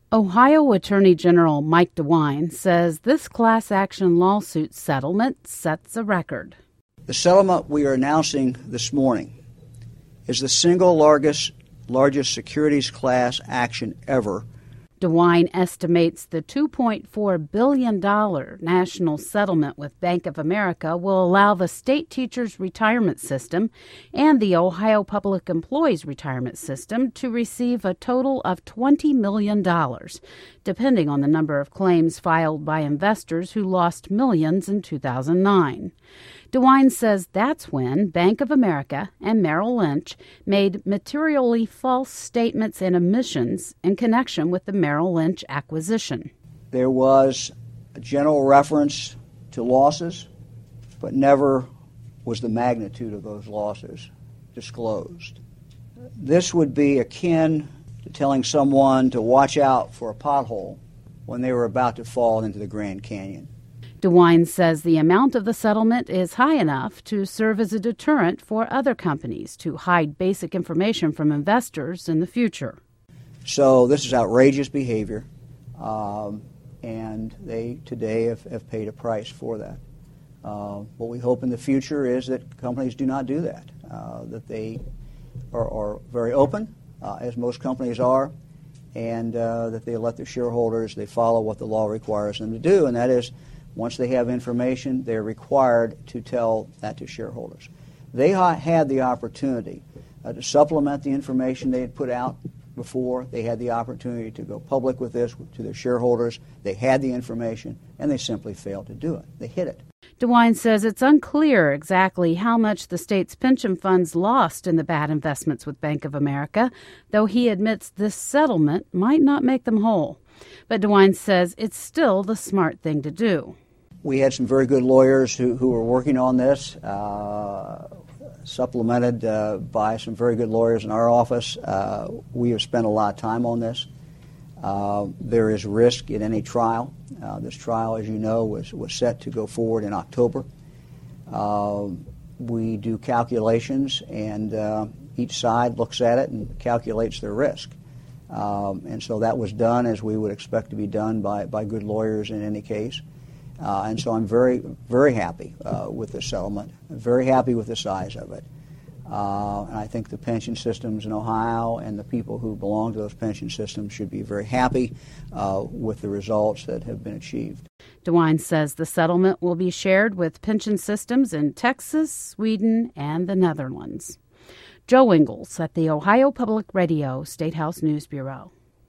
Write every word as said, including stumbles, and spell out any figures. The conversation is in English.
Ohio Attorney General Mike DeWine says this class action lawsuit settlement sets a record. The settlement we are announcing this morning is the single largest, largest securities class action ever. DeWine estimates the two point four billion dollars national settlement with Bank of America will allow the state teachers' retirement system and the Ohio Public Employees Retirement System to receive a total of twenty million dollars, depending on the number of claims filed by investors who lost millions in two thousand nine. DeWine says that's when Bank of America and Merrill Lynch made materially false statements and omissions in connection with the Merrill Lynch acquisition. There was a general reference to losses, but never was the magnitude of those losses disclosed. This would be akin to telling someone to watch out for a pothole when they were about to fall into the Grand Canyon. DeWine says the amount of the settlement is high enough to serve as a deterrent for other companies to hide basic information from investors in the future. So this is outrageous behavior, um, and they today have, have paid a price for that. Uh, what we hope in the future is that companies do not do that, uh, that they are, are very open, uh, as most companies are, and uh, that they let their shareholders, they follow what the law requires them to do, and that is once they have information, they're required to tell that to shareholders. They ha- had the opportunity uh, to supplement the information they had put out before. They had the opportunity to go public with this to their shareholders. They had the information, and they simply failed to do it. They hid it. DeWine says it's unclear exactly how much the state's pension funds lost in the bad investments with Bank of America, though he admits this settlement might not make them whole. But DeWine says it's still the smart thing to do. We had some very good lawyers who, who were working on this, uh, supplemented uh, by some very good lawyers in our office. Uh, we have spent a lot of time on this. Uh, there is risk in any trial. Uh, this trial, as you know, was, was set to go forward in October. Uh, we do calculations, and uh, each side looks at it and calculates their risk. Um, and so that was done as we would expect to be done by, by good lawyers in any case. Uh, and so I'm very, very happy uh, with the settlement. I'm very happy with the size of it. Uh, and I think the pension systems in Ohio and the people who belong to those pension systems should be very happy uh, with the results that have been achieved. DeWine says the settlement will be shared with pension systems in Texas, Sweden, and the Netherlands. Joe Ingles at the Ohio Public Radio State House News Bureau.